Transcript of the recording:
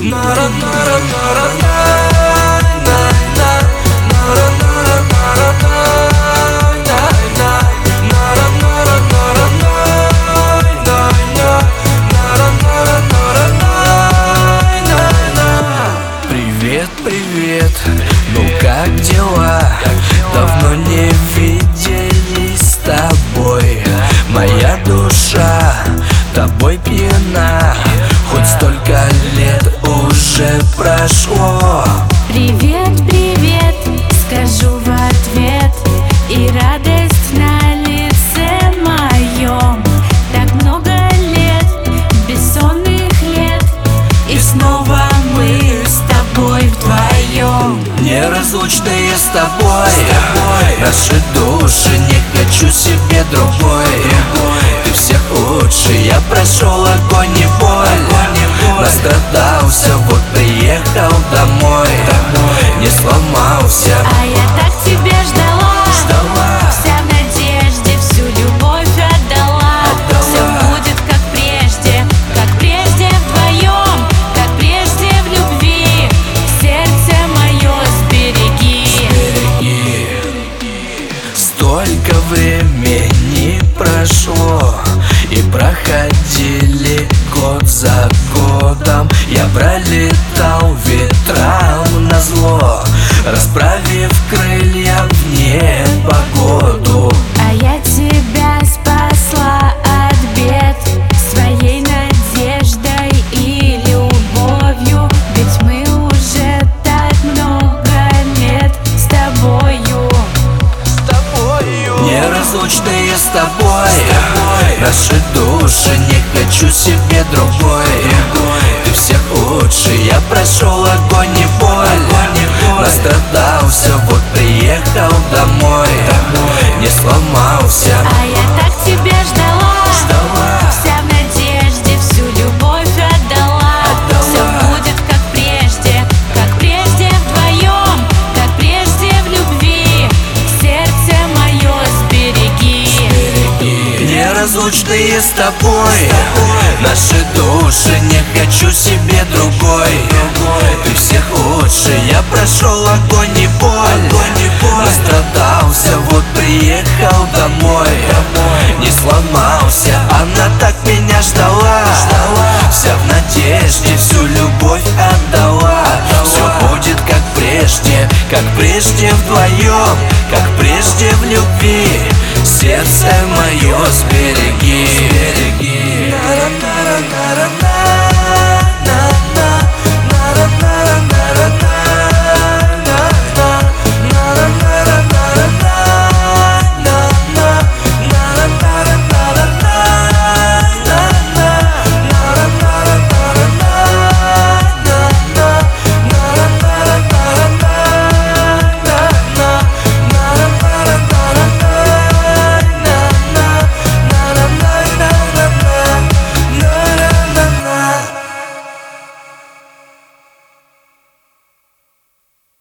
Привет, ну как дела? Давно не виделись с тобой. Моя душа тобой пьяна, хоть столько лет уже прошло. Привет, привет, скажу в ответ, и радость на лице моем. Так много лет, бессонных лет, и снова мы с тобой вдвоем. Неразлучные с тобой, наши души, не хочу себе другой. Ты всех лучше, я прошел огонь и боль, настрадался, вот приехал домой, не сломался. А я так тебя ждала, вся в надежде, всю любовь отдала. Все будет как прежде вдвоем, как прежде в любви. Сердце мое сбереги. Столько времени прошло, и проходили год за годом. Я пролетал ветрам назло, расправив крылья в непогоду. А я тебя спасла от бед своей надеждой и любовью. Ведь мы уже так много лет с тобою. Неразлучные с тобой, наши души, не хочу себе другой. Ты всех лучше, я прошел огонь и боль, настрадался, вот приехал домой, не сломался. А я так тебя ждала, вся в надежде, всю любовь отдала. Все будет как прежде вдвоем, как прежде в любви. Сердце мое сбереги. Неразлучные с тобой, наши души, не хочу себе другой. Ты всех лучше, я прошел огонь и боль, настрадался, вот приехал домой, не сломался. Она так меня ждала, вся в надежде, всю любовь отдала. Все будет как прежде вдвоем, как прежде в любви. Сердце мое сбереги.